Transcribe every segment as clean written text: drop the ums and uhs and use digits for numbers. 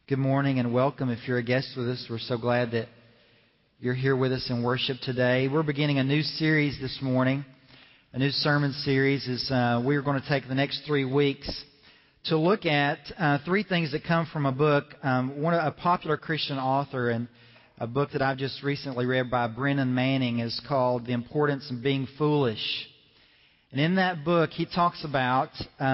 Good morning and welcome. If you're a guest with us, we're so glad that you're here with us in worship today. We're beginning a new series this morning, a new sermon series. We're going to take the next 3 weeks to look at three things that come from a book, a popular Christian author, and a book that I've just recently read by Brennan Manning is called The Importance of Being Foolish. And in that book, he talks about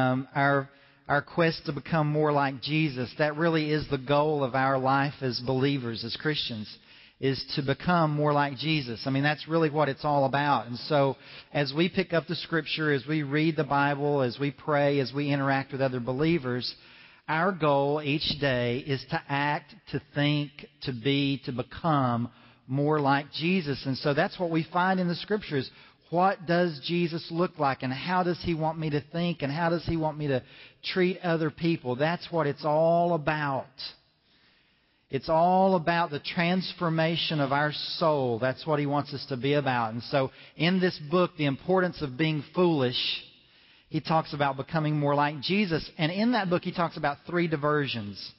our quest to become more like Jesus. That really is the goal of our life as believers, as Christians, is to become more like Jesus. I mean, that's really what it's all about. And so, as we pick up the Scripture, as we read the Bible, as we pray, as we interact with other believers, our goal each day is to act, to think, to be, to become more like Jesus. And so that's what we find in the Scriptures. What does Jesus look like, and how does He want me to think, and how does He want me to treat other people? That's what it's all about. It's all about the transformation of our soul. That's what He wants us to be about. And so in this book, The Importance of Being Foolish, he talks about becoming more like Jesus. And in that book, he talks about 3 diversions.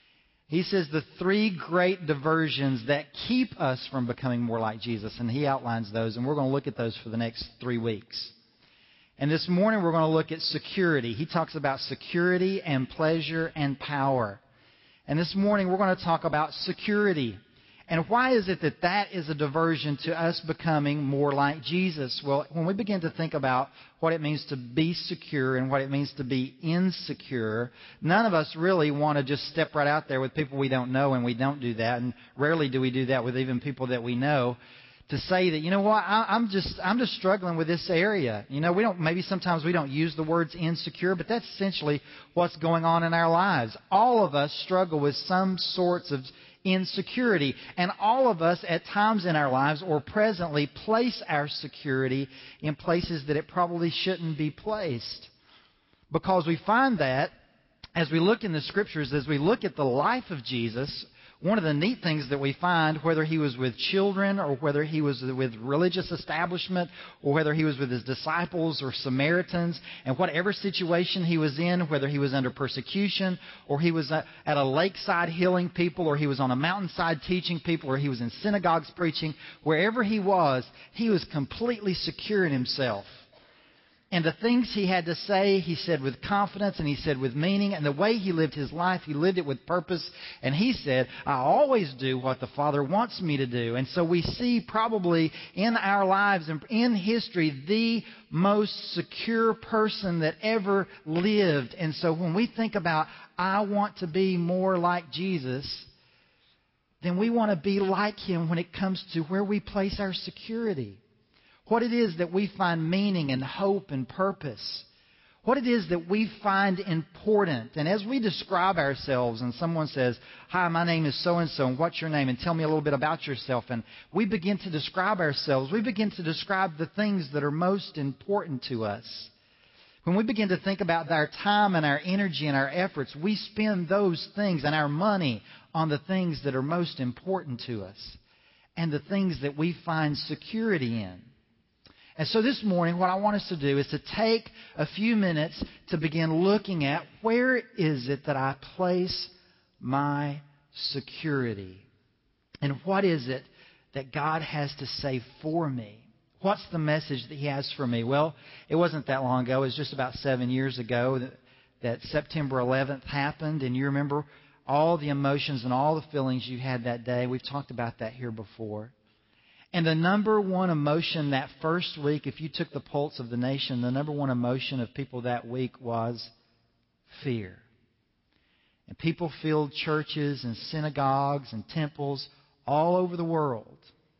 He says the 3 great diversions that keep us from becoming more like Jesus. And he outlines those, and we're going to look at those for the next 3 weeks. And this morning we're going to look at security. He talks about security and pleasure and power. And this morning we're going to talk about security. And why is it that that is a diversion to us becoming more like Jesus? Well, when we begin to think about what it means to be secure and what it means to be insecure, none of us really want to just step right out there with people we don't know, and we don't do that. And rarely do we do that with even people that we know, to say that, you know what, I'm just struggling with this area. You know, maybe sometimes we don't use the words insecure, but that's essentially what's going on in our lives. All of us struggle with some sorts of insecurity. And all of us at times in our lives or presently place our security in places that it probably shouldn't be placed. Because we find that as we look in the Scriptures, as we look at the life of Jesus, one of the neat things that we find, whether He was with children or whether He was with religious establishment or whether He was with His disciples or Samaritans, and whatever situation He was in, whether He was under persecution or He was at a lakeside healing people or He was on a mountainside teaching people or He was in synagogues preaching, wherever He was completely secure in Himself. And the things He had to say, He said with confidence and He said with meaning. And the way He lived His life, He lived it with purpose. And He said, I always do what the Father wants me to do. And so we see probably in our lives and in history the most secure person that ever lived. And so when we think about, I want to be more like Jesus, then we want to be like Him when it comes to where we place our security. What it is that we find meaning and hope and purpose. What it is that we find important. And as we describe ourselves and someone says, hi, my name is so-and-so, and what's your name? And tell me a little bit about yourself. And we begin to describe ourselves. We begin to describe the things that are most important to us. When we begin to think about our time and our energy and our efforts, we spend those things and our money on the things that are most important to us and the things that we find security in. And so this morning, what I want us to do is to take a few minutes to begin looking at where is it that I place my security? And what is it that God has to say for me? What's the message that He has for me? Well, it wasn't that long ago. It was just about 7 years ago that September 11th happened. And you remember all the emotions and all the feelings you had that day. We've talked about that here before. And the number one emotion that first week, if you took the pulse of the nation, the number one emotion of people that week was fear. And people filled churches and synagogues and temples all over the world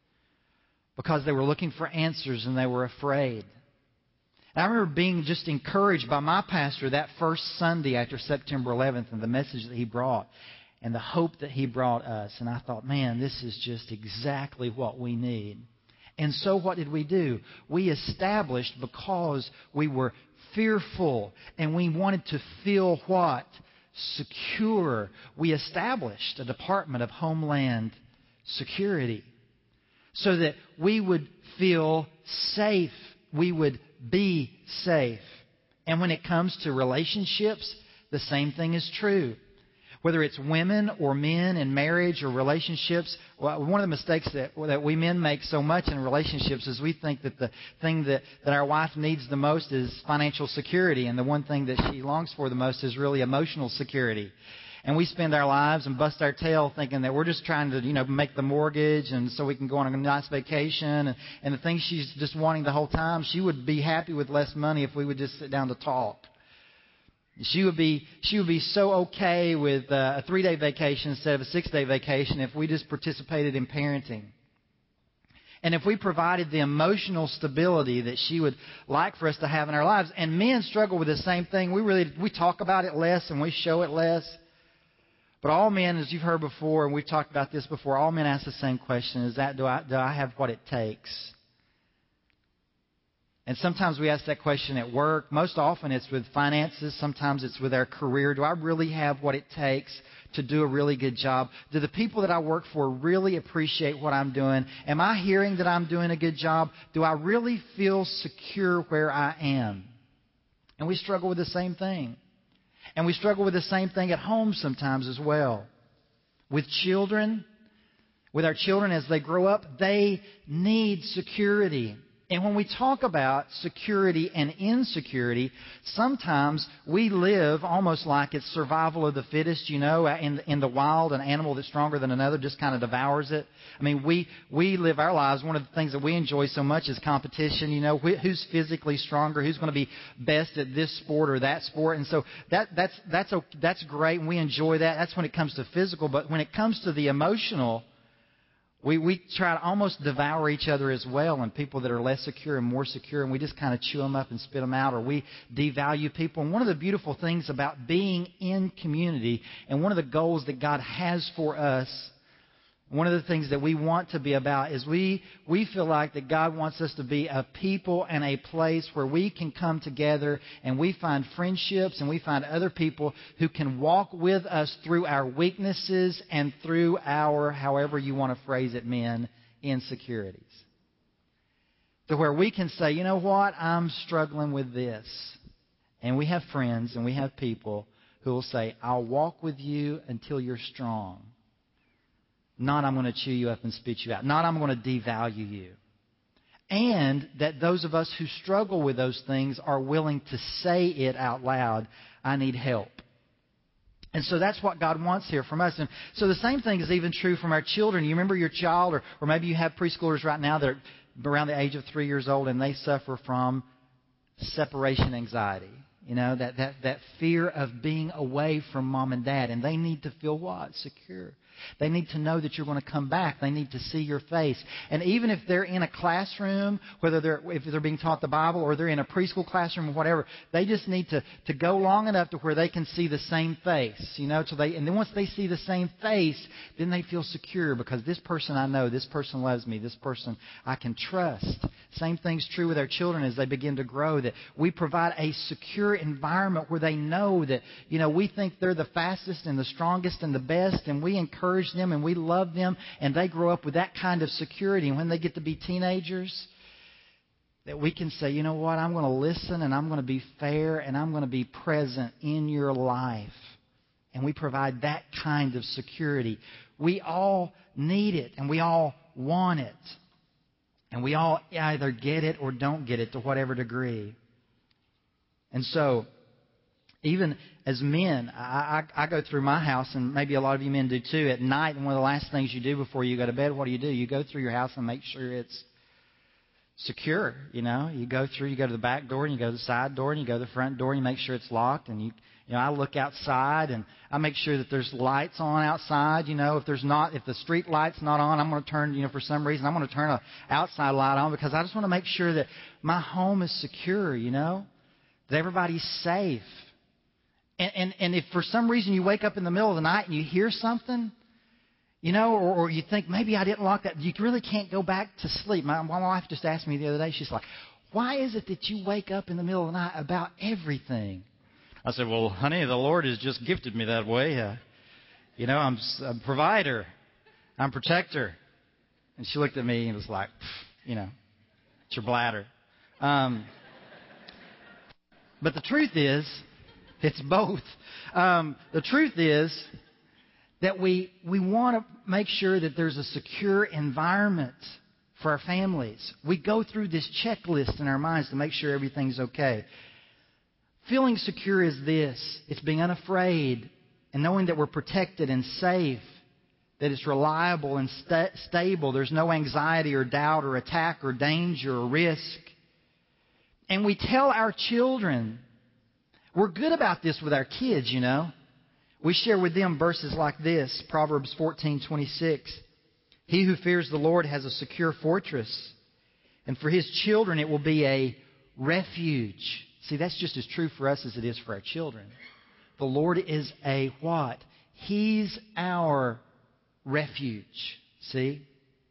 because they were looking for answers and they were afraid. And I remember being just encouraged by my pastor that first Sunday after September 11th and the message that he brought. And the hope that he brought us. And I thought, man, this is just exactly what we need. And so what did we do? We established, because we were fearful and we wanted to feel what? Secure. We established a Department of Homeland Security so that we would feel safe. We would be safe. And when it comes to relationships, the same thing is true. Whether it's women or men in marriage or relationships, one of the mistakes that we men make so much in relationships is we think that the thing that our wife needs the most is financial security, and the one thing that she longs for the most is really emotional security. And we spend our lives and bust our tail thinking that we're just trying to, make the mortgage and so we can go on a nice vacation. And the things she's just wanting the whole time, she would be happy with less money if we would just sit down to talk. She would be so okay with a 3-day vacation instead of a 6-day vacation if we just participated in parenting. And if we provided the emotional stability that she would like for us to have in our lives. And men struggle with the same thing. We talk about it less and we show it less. But all men, as you've heard before, and we've talked about this before, all men ask the same question, is that do I have what it takes? And sometimes we ask that question at work. Most often it's with finances. Sometimes it's with our career. Do I really have what it takes to do a really good job? Do the people that I work for really appreciate what I'm doing? Am I hearing that I'm doing a good job? Do I really feel secure where I am? And we struggle with the same thing. And we struggle with the same thing at home sometimes as well. With children, with our children as they grow up, they need security. And when we talk about security and insecurity, sometimes we live almost like it's survival of the fittest. In the wild, an animal that's stronger than another just kind of devours it. I mean, we live our lives. One of the things that we enjoy so much is competition. Who's physically stronger? Who's going to be best at this sport or that sport? And so that's great, and we enjoy that. That's when it comes to physical. But when it comes to the emotional, we try to almost devour each other as well, and people that are less secure and more secure, and we just kind of chew them up and spit them out, or we devalue people. And one of the beautiful things about being in community, and one of the goals that God has for us, one of the things that we want to be about is we feel like that God wants us to be a people and a place where we can come together and we find friendships and we find other people who can walk with us through our weaknesses and through our, however you want to phrase it, men, insecurities. To where we can say, you know what, I'm struggling with this. And we have friends and we have people who will say, I'll walk with you until you're strong. Not I'm going to chew you up and spit you out. Not I'm going to devalue you. And that those of us who struggle with those things are willing to say it out loud, I need help. And so that's what God wants here from us. And so the same thing is even true from our children. You remember your child, or maybe you have preschoolers right now that are around the age of 3 years old and they suffer from separation anxiety. That fear of being away from mom and dad. And they need to feel what? Secure. They need to know that you're going to come back. They need to see your face. And even if they're in a classroom, if they're being taught the Bible or they're in a preschool classroom or whatever, they just need to go long enough to where they can see the same face. And then once they see the same face, then they feel secure because this person I know, this person loves me, this person I can trust. Same thing's true with our children as they begin to grow, that we provide a secure environment where they know that, we think they're the fastest and the strongest and the best, and we encourage them and we love them, and they grow up with that kind of security. And when they get to be teenagers, that we can say, you know what, I'm going to listen and I'm going to be fair and I'm going to be present in your life. And we provide that kind of security. We all need it and we all want it. And we all either get it or don't get it to whatever degree. And so, even as men, I go through my house, and maybe a lot of you men do too, at night, and one of the last things you do before you go to bed, what do? You go through your house and make sure it's secure. You go to the back door, and you go to the side door, and you go to the front door, and you make sure it's locked. And I look outside, and I make sure that there's lights on outside. If the street light's not on, I'm going to turn, for some reason, I'm going to turn an outside light on because I just want to make sure that my home is secure, that everybody's safe. And if for some reason you wake up in the middle of the night and you hear something, or you think, maybe I didn't lock that, you really can't go back to sleep. My wife just asked me the other day, she's like, why is it that you wake up in the middle of the night about everything? I said, well, honey, the Lord has just gifted me that way. I'm a provider. I'm protector. And she looked at me and was like, it's your bladder. But the truth is, it's both. The truth is that we want to make sure that there's a secure environment for our families. We go through this checklist in our minds to make sure everything's okay. Feeling secure is this. It's being unafraid and knowing that we're protected and safe, that it's reliable and stable. There's no anxiety or doubt or attack or danger or risk. And we tell our children, we're good about this with our kids, you know. We share with them verses like this, Proverbs 14:26. He who fears the Lord has a secure fortress, and for his children it will be a refuge. See, that's just as true for us as it is for our children. The Lord is a what? He's our refuge. See?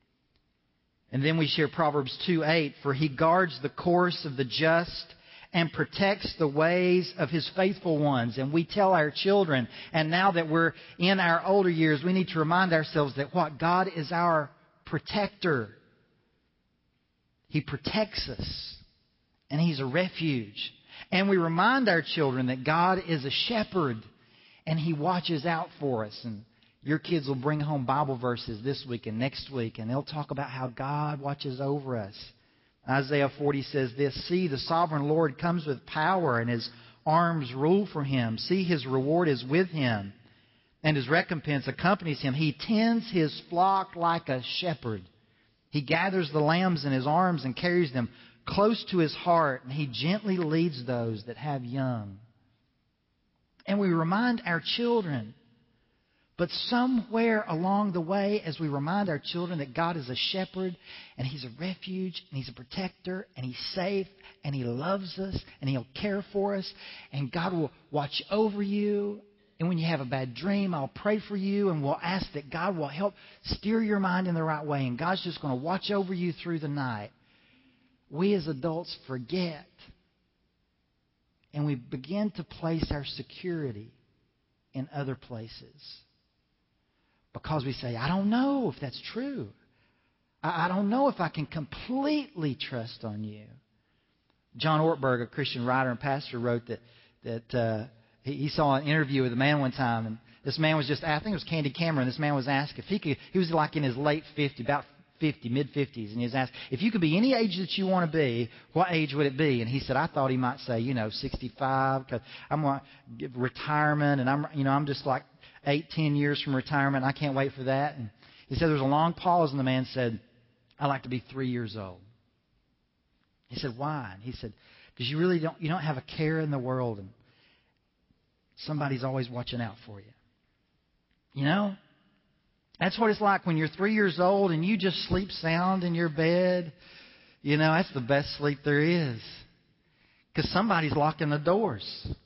And then we share Proverbs 2:8. For he guards the course of the just and protects the ways of his faithful ones. And we tell our children, and now that we're in our older years, we need to remind ourselves that what? God is our protector. He protects us. And he's a refuge. And we remind our children that God is a shepherd and he watches out for us. And your kids will bring home Bible verses this week and next week, and they'll talk about how God watches over us. Isaiah 40 says this, See, the sovereign Lord comes with power, and his arms rule for him. See, his reward is with him, and his recompense accompanies him. He tends his flock like a shepherd. He gathers the lambs in his arms and carries them close to his heart, and he gently leads those that have young. And we remind our children, but somewhere along the way, as we remind our children that God is a shepherd and he's a refuge and he's a protector and he's safe and he loves us and he'll care for us and God will watch over you. And when you have a bad dream, I'll pray for you and we'll ask that God will help steer your mind in the right way and God's just going to watch over you through the night. We as adults forget and we begin to place our security in other places. Because we say, I don't know if that's true. I don't know if I can completely trust on you. John Ortberg, a Christian writer and pastor, wrote that he saw an interview with a man one time. And this man was just, I think it was Candy Cameron. This man was asked if he could, he was like in his late 50s, about 50, mid-50s. And he was asked, if you could be any age that you want to be, what age would it be? And he said, I thought he might say, 65, because I'm going to give retirement. And I'm just like 8-10 years from retirement. I can't wait for that. And he said there was a long pause, and the man said, I'd like to be 3 years old. He said, why? And he said, because you don't have a care in the world, and somebody's always watching out for you. You know? That's what it's like when you're 3 years old and you just sleep sound in your bed. That's the best sleep there is. Because somebody's locking the doors.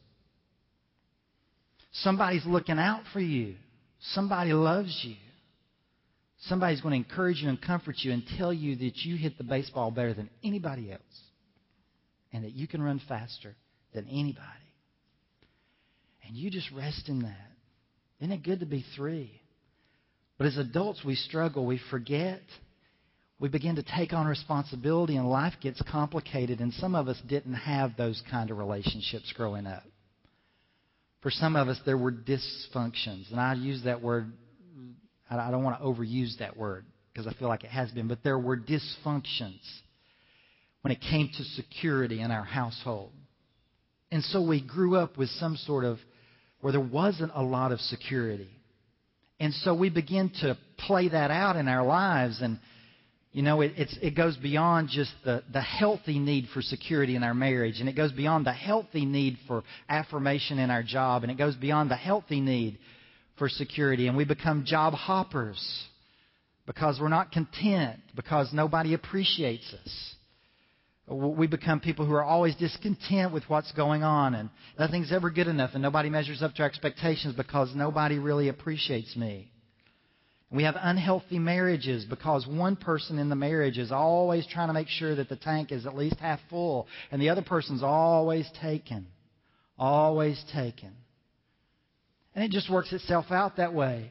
Somebody's looking out for you. Somebody loves you. Somebody's going to encourage you and comfort you and tell you that you hit the baseball better than anybody else. And that you can run faster than anybody. And you just rest in that. Isn't it good to be 3? But as adults, we struggle. We forget. We begin to take on responsibility and life gets complicated. And some of us didn't have those kind of relationships growing up. For some of us, there were dysfunctions. And I use that word, I don't want to overuse that word because I feel like it has been. But there were dysfunctions when it came to security in our household. And so we grew up with some sort of, where there wasn't a lot of security. And so we begin to play that out in our lives. And, it goes beyond just the healthy need for security in our marriage. And it goes beyond the healthy need for affirmation in our job. And it goes beyond the healthy need for security. And we become job hoppers because we're not content, because nobody appreciates us. We become people who are always discontent with what's going on. And nothing's ever good enough. And nobody measures up to our expectations because nobody really appreciates me. We have unhealthy marriages because one person in the marriage is always trying to make sure that the tank is at least half full. And the other person's always taken. Always taken. And it just works itself out that way.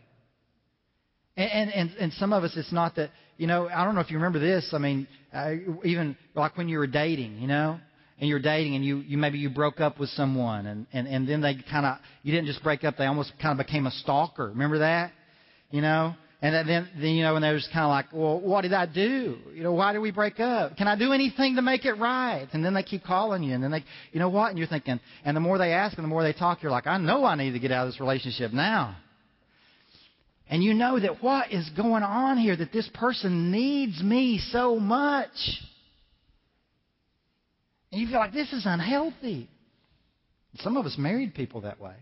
And some of us, it's not that, I don't know if you remember this. I mean, even like when you were dating, and you're dating and you maybe you broke up with someone and then they you didn't just break up, they almost kind of became a stalker. Remember that? you know. And then and they're just kind of like, well, what did I do? Why did we break up? Can I do anything to make it right? And then they keep calling you. And then they, you know what? And you're thinking, and the more they ask and the more they talk, you're like, I know I need to get out of this relationship now. And you know that what is going on here, that this person needs me so much. And you feel like this is unhealthy. Some of us married people that way.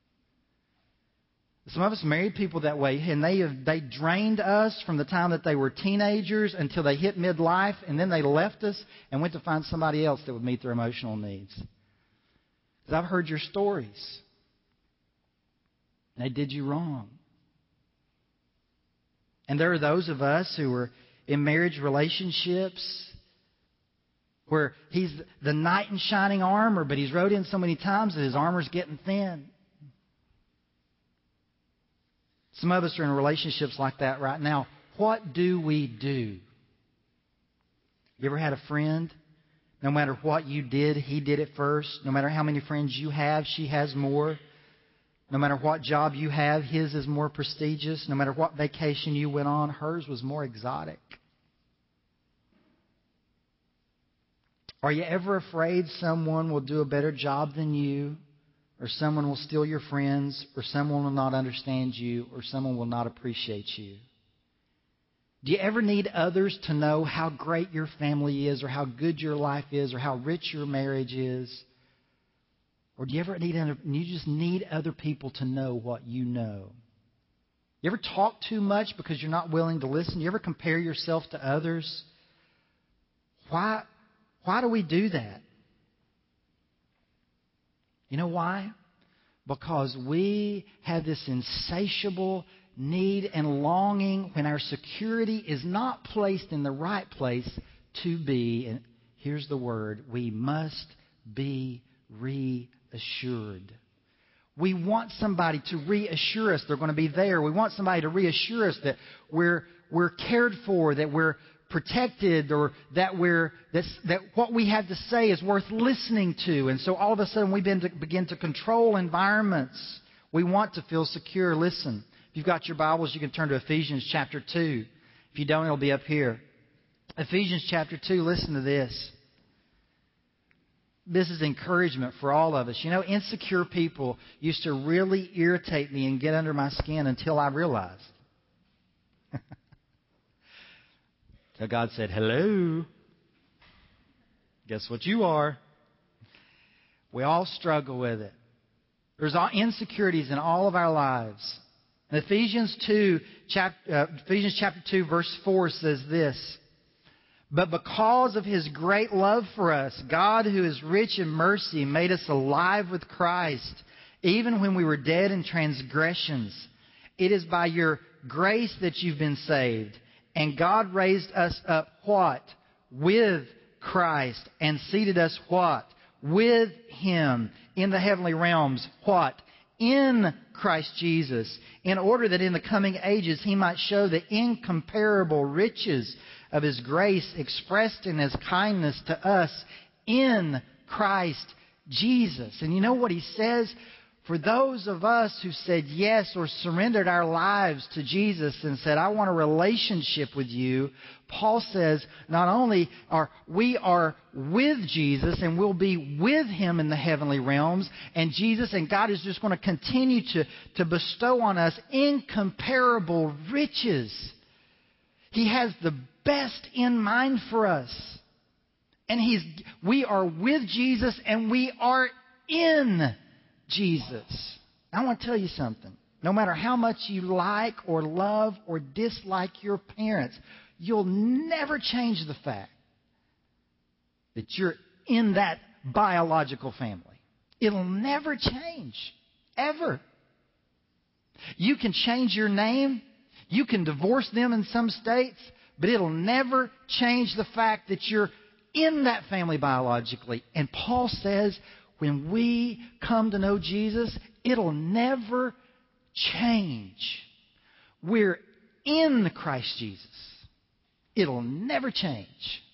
Some of us married people that way, and they drained us from the time that they were teenagers until they hit midlife, and then they left us and went to find somebody else that would meet their emotional needs. Because I've heard your stories. They did you wrong. And there are those of us who are in marriage relationships where he's the knight in shining armor, but he's rode in so many times that his armor's getting thin. Some of us are in relationships like that right now. What do we do? You ever had a friend? No matter what you did, he did it first. No matter how many friends you have, she has more. No matter what job you have, his is more prestigious. No matter what vacation you went on, hers was more exotic. Are you ever afraid someone will do a better job than you? Or someone will steal your friends, or someone will not understand you, or someone will not appreciate you? Do you ever need others to know how great your family is, or how good your life is, or how rich your marriage is? Or do you ever you just need other people to know what you know? You ever talk too much because you're not willing to listen? You ever compare yourself to others? Why do we do that? You know why? Because we have this insatiable need and longing when our security is not placed in the right place to be, and here's the word, we must be reassured. We want somebody to reassure us they're going to be there. We want somebody to reassure us that we're cared for, that we're protected, or that what we have to say is worth listening to. And so all of a sudden we begin to control environments. We want to feel secure. Listen, if you've got your Bibles, you can turn to Ephesians chapter 2. If you don't, it'll be up here. Ephesians chapter 2, listen to this. This is encouragement for all of us. Insecure people used to really irritate me and get under my skin until I realized. So God said, hello. Guess what you are? We all struggle with it. There's insecurities in all of our lives. In Ephesians chapter 2, verse 4 says this. But because of His great love for us, God, who is rich in mercy, made us alive with Christ, even when we were dead in transgressions. It is by your grace that you've been saved. And God raised us up what? With Christ. And seated us what? With Him in the heavenly realms. What? In Christ Jesus. In order that in the coming ages He might show the incomparable riches of His grace expressed in His kindness to us in Christ Jesus. And you know what He says? For those of us who said yes or surrendered our lives to Jesus and said, I want a relationship with you, Paul says not only are we with Jesus and we'll be with Him in the heavenly realms, and Jesus and God is just going to continue to bestow on us incomparable riches. He has the best in mind for us. And we are with Jesus and we are in Jesus. I want to tell you something. No matter how much you like or love or dislike your parents, you'll never change the fact that you're in that biological family. It'll never change. Ever. You can change your name. You can divorce them in some states, but it'll never change the fact that you're in that family biologically. And Paul says, when we come to know Jesus, it'll never change. We're in Christ Jesus. It'll never change.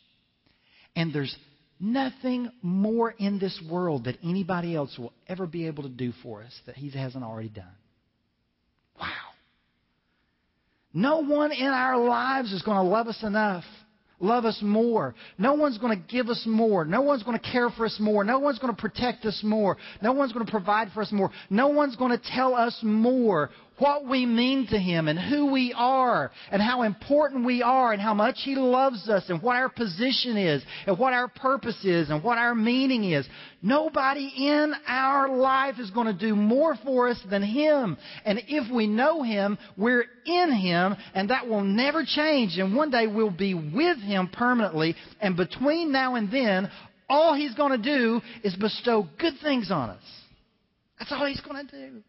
And there's nothing more in this world that anybody else will ever be able to do for us that He hasn't already done. Wow. No one in our lives is going to love us enough, love us more. No one's going to give us more. No one's going to care for us more. No one's going to protect us more. No one's going to provide for us more. No one's going to tell us more what we mean to Him and who we are and how important we are and how much He loves us and what our position is and what our purpose is and what our meaning is. Nobody in our life is going to do more for us than Him. And if we know Him, we're in Him, and that will never change. And one day we'll be with Him permanently. And between now and then, all He's going to do is bestow good things on us. That's all He's going to do.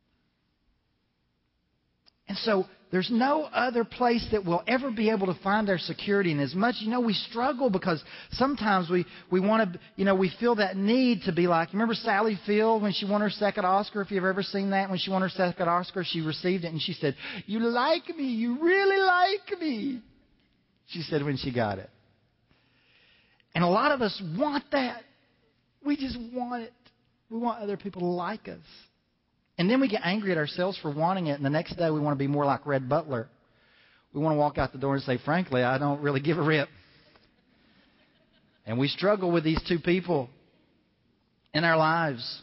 And so there's no other place that we'll ever be able to find our security. And as much, we struggle because sometimes we want to, we feel that need to be like, remember Sally Field when she won her second Oscar? If you've ever seen that, when she won her second Oscar, she received it and she said, "You like me, you really like me," she said when she got it. And a lot of us want that. We just want it. We want other people to like us. And then we get angry at ourselves for wanting it, and the next day we want to be more like Red Butler. We want to walk out the door and say, "Frankly, I don't really give a rip." And we struggle with these two people in our lives.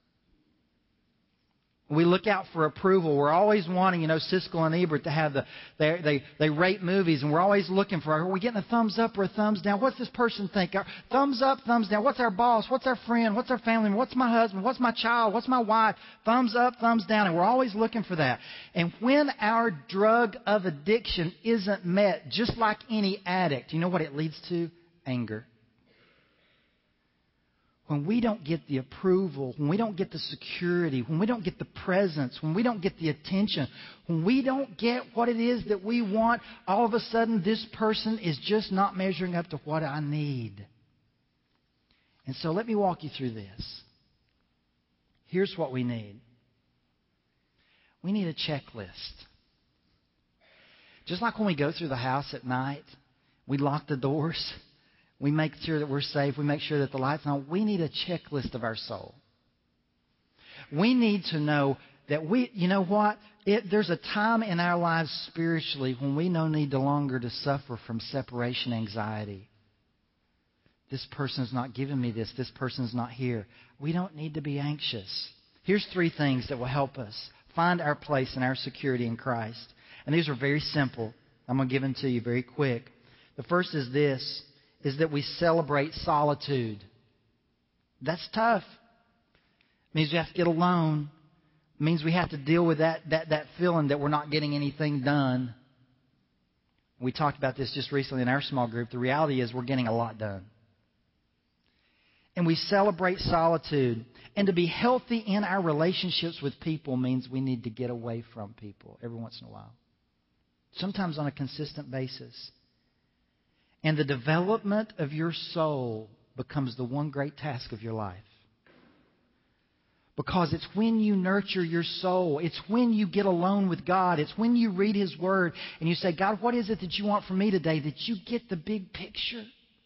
We look out for approval. We're always wanting, Siskel and Ebert to have they rate movies, and we're always looking for, are we getting a thumbs up or a thumbs down? What's this person think? Thumbs up, thumbs down. What's our boss? What's our friend? What's our family? What's my husband? What's my child? What's my wife? Thumbs up, thumbs down. And we're always looking for that. And when our drug of addiction isn't met, just like any addict, you know what it leads to? Anger. When we don't get the approval, when we don't get the security, when we don't get the presence, when we don't get the attention, when we don't get what it is that we want, all of a sudden this person is just not measuring up to what I need. And so let me walk you through this. Here's what we need. We need a checklist. Just like when we go through the house at night, we lock the doors. We make sure that we're safe. We make sure that the light's on. We need a checklist of our soul. We need to know that there's a time in our lives spiritually when we no need no longer to suffer from separation anxiety. This person's not giving me this. This person's not here. We don't need to be anxious. Here's 3 things that will help us find our place and our security in Christ. And these are very simple. I'm going to give them to you very quick. The first is this. Is that we celebrate solitude. That's tough. It means we have to get alone. It means we have to deal with that feeling that we're not getting anything done. We talked about this just recently in our small group. The reality is we're getting a lot done. And we celebrate solitude. And to be healthy in our relationships with people means we need to get away from people every once in a while. Sometimes on a consistent basis. And the development of your soul becomes the one great task of your life. Because it's when you nurture your soul. It's when you get alone with God. It's when you read His Word and you say, "God, what is it that you want from me today?" That you get the big picture.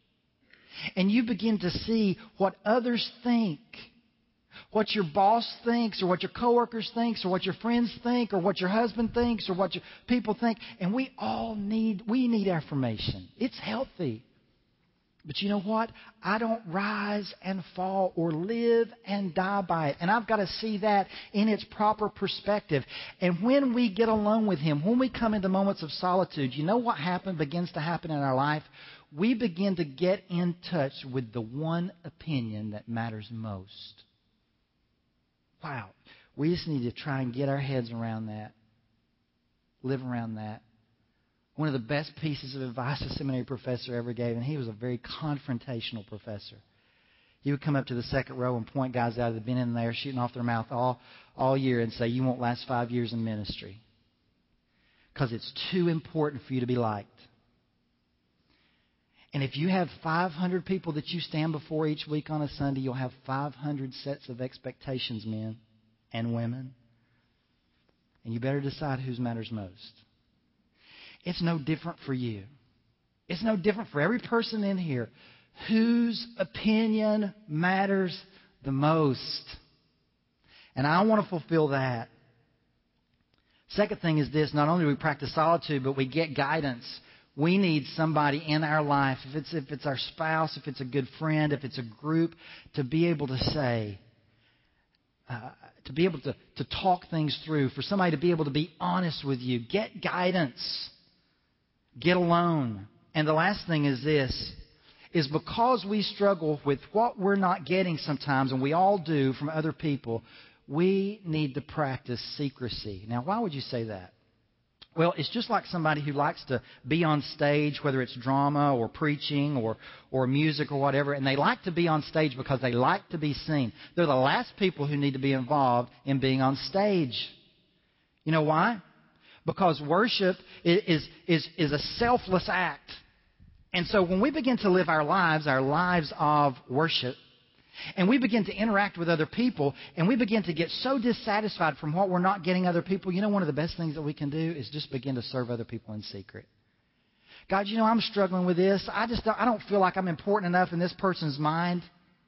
And you begin to see what others think. What your boss thinks, or what your coworkers thinks, or what your friends think, or what your husband thinks, or what your people think. And we need affirmation. It's healthy. But you know what? I don't rise and fall or live and die by it. And I've got to see that in its proper perspective. And when we get alone with Him, when we come into moments of solitude, you know what begins to happen in our life? We begin to get in touch with the one opinion that matters most. Wow. We just need to try and get our heads around that. Live around that. One of the best pieces of advice a seminary professor ever gave, and he was a very confrontational professor. He would come up to the second row and point guys out that had been in there shooting off their mouth all year and say, "You won't last 5 years in ministry. Because it's too important for you to be liked." And if you have 500 people that you stand before each week on a Sunday, you'll have 500 sets of expectations, men and women. And you better decide whose matters most. It's no different for you. It's no different for every person in here. Whose opinion matters the most? And I want to fulfill that. Second thing is this: not only do we practice solitude, but we get guidance. We need somebody in our life, if it's our spouse, if it's a good friend, if it's a group, to be able to say, to be able to talk things through, for somebody to be able to be honest with you. Get guidance. Get alone. And the last thing is this, is because we struggle with what we're not getting sometimes, and we all do from other people, we need to practice secrecy. Now, why would you say that? Well, it's just like somebody who likes to be on stage, whether it's drama or preaching or music or whatever, and they like to be on stage because they like to be seen. They're the last people who need to be involved in being on stage. You know why? Because worship is a selfless act. And so when we begin to live our lives of worship, and we begin to interact with other people, and we begin to get so dissatisfied from what we're not getting other people, you know, one of the best things that we can do is just begin to serve other people in secret. God, you know, I'm struggling with this. I don't feel like I'm important enough in this person's mind.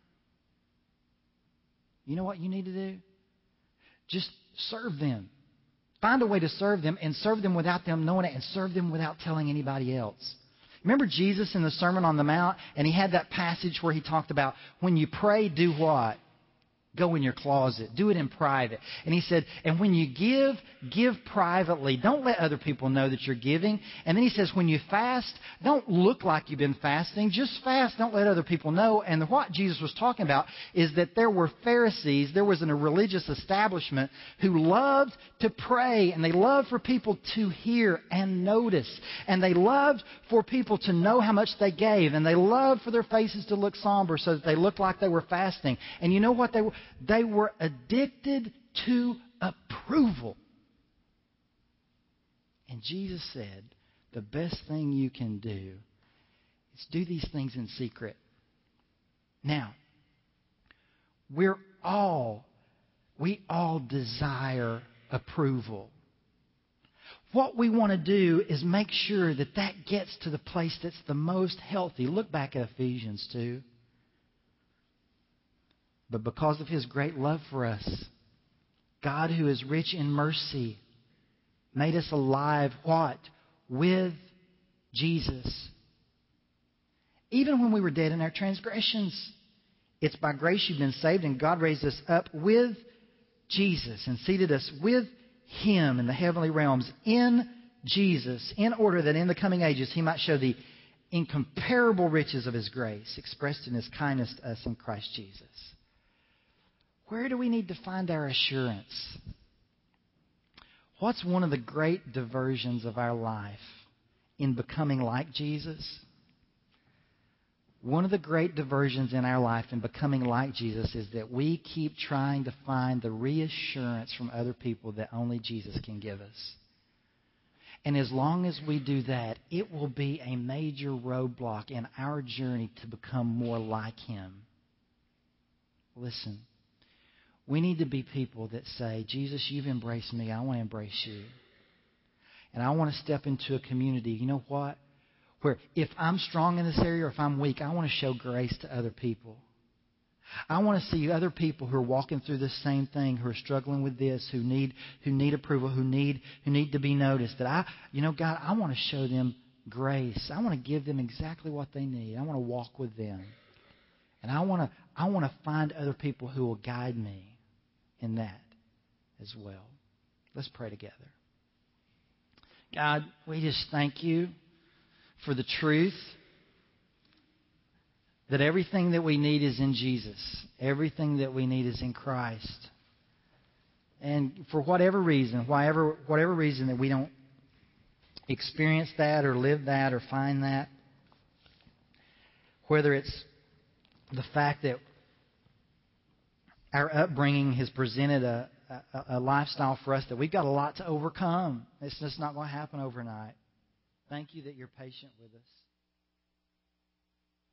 You know what you need to do? Just serve them. Find a way to serve them, and serve them without them knowing it, and serve them without telling anybody else. Remember Jesus in the Sermon on the Mount? And he had that passage where he talked about, when you pray, do what? Go in your closet. Do it in private. And he said, and when you give privately. Don't let other people know that you're giving. And then he says, when you fast, don't look like you've been fasting. Just fast. Don't let other people know. And what Jesus was talking about is that there were Pharisees, there was a religious establishment who loved to pray, and they loved for people to hear and notice. And they loved for people to know how much they gave. And they loved for their faces to look somber so that they looked like they were fasting. And you know what they were? They were addicted to approval. And Jesus said, the best thing you can do is do these things in secret. Now, we all desire approval. What we want to do is make sure that gets to the place that's the most healthy. Look back at Ephesians 2. But because of His great love for us, God, who is rich in mercy, made us alive, what? With Jesus. Even when we were dead in our transgressions. It's by grace you've been saved, and God raised us up with Jesus and seated us with Him in the heavenly realms in Jesus, in order that in the coming ages He might show the incomparable riches of His grace expressed in His kindness to us in Christ Jesus. Where do we need to find our assurance? What's one of the great diversions of our life in becoming like Jesus? One of the great diversions in our life in becoming like Jesus is that we keep trying to find the reassurance from other people that only Jesus can give us. And as long as we do that, it will be a major roadblock in our journey to become more like Him. Listen. We need to be people that say, Jesus, you've embraced me. I want to embrace you. And I want to step into a community, you know what? Where if I'm strong in this area or if I'm weak, I want to show grace to other people. I want to see other people who are walking through this same thing, who are struggling with this, who need approval, who need to be noticed. That God, I want to show them grace. I want to give them exactly what they need. I want to walk with them. And I want to find other people who will guide me in that as well. Let's pray together. God, we just thank you for the truth that everything that we need is in Jesus. Everything that we need is in Christ. And for whatever reason that we don't experience that or live that or find that, whether it's the fact that our upbringing has presented a lifestyle for us that we've got a lot to overcome. It's just not going to happen overnight. Thank you that you're patient with us.